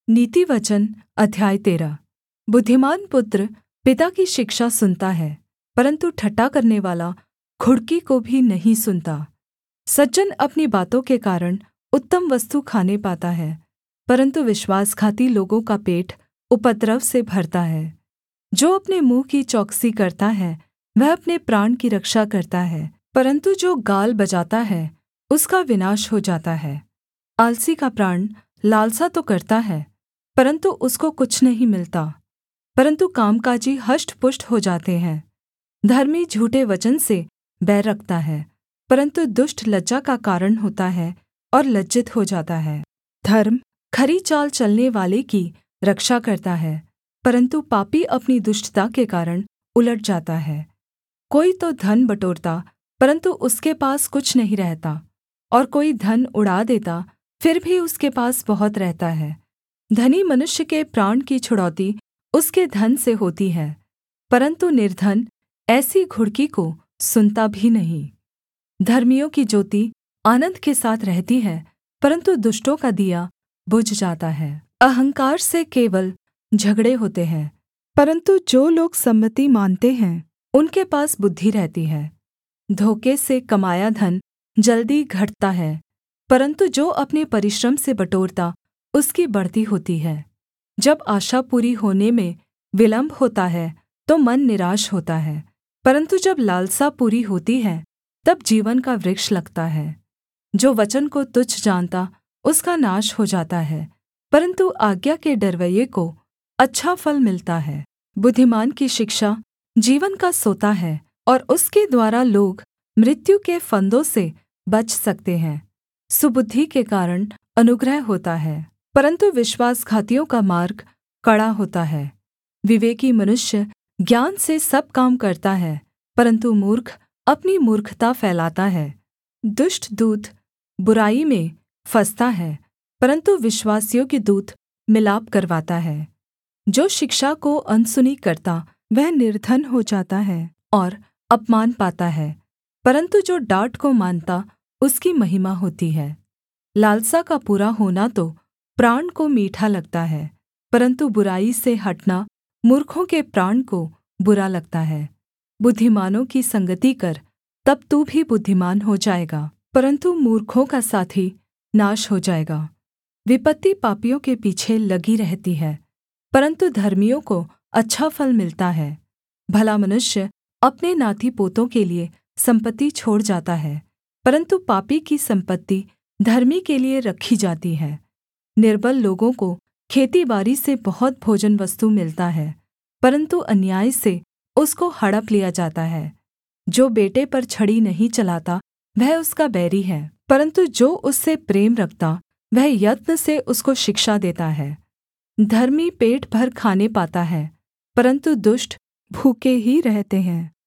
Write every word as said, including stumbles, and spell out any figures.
नीतिवचन अध्याय तेरह। बुद्धिमान पुत्र पिता की शिक्षा सुनता है, परन्तु ठट्ठा करनेवाला घुड़की को भी नहीं सुनता। सज्जन अपनी बातों के कारण उत्तम वस्तु खाने पाता है, परन्तु विश्वासघाती लोगों का पेट उपद्रव से भरता है। जो अपने मुँह की चौकसी करता है वह अपने प्राण की रक्षा करता है, परन्तु जो गाल बजाता है उसका विनाश हो जाता है। आलसी का प्राण लालसा तो करता है, परन्तु उसको कुछ नहीं मिलता, परन्तु कामकाजी हष्टपुष्ट हो जाते हैं। धर्मी झूठे वचन से बैर रखता है, परन्तु दुष्ट लज्जा का कारण होता है और लज्जित हो जाता है। धर्म खरी चाल चलने वाले की रक्षा करता है, परन्तु पापी अपनी दुष्टता के कारण उलट जाता है। कोई तो धन बटोरता, परन्तु उसके पास कुछ नहीं रहता, और कोई धन उड़ा देता, फिर भी उसके पास बहुत रहता है। धनी मनुष्य के प्राण की छुड़ौती उसके धन से होती है, परन्तु निर्धन ऐसी घुड़की को सुनता भी नहीं। धर्मियों की ज्योति आनन्द के साथ रहती है, परन्तु दुष्टों का दिया बुझ जाता है। अहंकार से केवल झगड़े होते हैं, परन्तु जो लोग सम्मति मानते हैं उनके पास बुद्धि रहती है। धोखे से कमाया धन जल्दी घटता है, परन्तु जो अपने परिश्रम से बटोरता उसकी बढ़ती होती है। जब आशा पूरी होने में विलम्ब होता है तो मन निराश होता है, परन्तु जब लालसा पूरी होती है तब जीवन का वृक्ष लगता है। जो वचन को तुच्छ जानता उसका नाश हो जाता है, परन्तु आज्ञा के डरवैये को अच्छा फल मिलता है। बुद्धिमान की शिक्षा जीवन का सोता है, और उसके द्वारा लोग मृत्यु के फंदों से बच सकते हैं। सुबुद्धि के कारण अनुग्रह होता है, परन्तु विश्वासघातियों का मार्ग कड़ा होता है। विवेकी मनुष्य ज्ञान से सब काम करता है, परन्तु मूर्ख अपनी मूर्खता फैलाता है। दुष्ट दूत बुराई में फँसता है, परन्तु विश्वासयोग्य दूत मिलाप करवाता है। जो शिक्षा को अनसुनी करता वह निर्धन हो जाता है और अपमान पाता है, परन्तु जो डाँट को मानता उसकी महिमा होती है। लालसा का पूरा होना तो प्राण को मीठा लगता है, परन्तु बुराई से हटना मूर्खों के प्राण को बुरा लगता है। बुद्धिमानों की संगति कर, तब तू भी बुद्धिमान हो जाएगा, परन्तु मूर्खों का साथी नाश हो जाएगा। विपत्ति पापियों के पीछे लगी रहती है, परन्तु धर्मियों को अच्छा फल मिलता है। भला मनुष्य अपने नाती पोतों के लिए सम्पत्ति छोड़ जाता है, परन्तु पापी की सम्पत्ति धर्मी के लिए रखी जाती है। निर्बल लोगों को खेतीबारी से बहुत भोजन वस्तु मिलता है, परन्तु अन्याय से उसको हड़प लिया जाता है। जो बेटे पर छड़ी नहीं चलाता वह उसका बैरी है, परन्तु जो उससे प्रेम रखता वह यत्न से उसको शिक्षा देता है। धर्मी पेट भर खाने पाता है, परन्तु दुष्ट भूखे ही रहते हैं।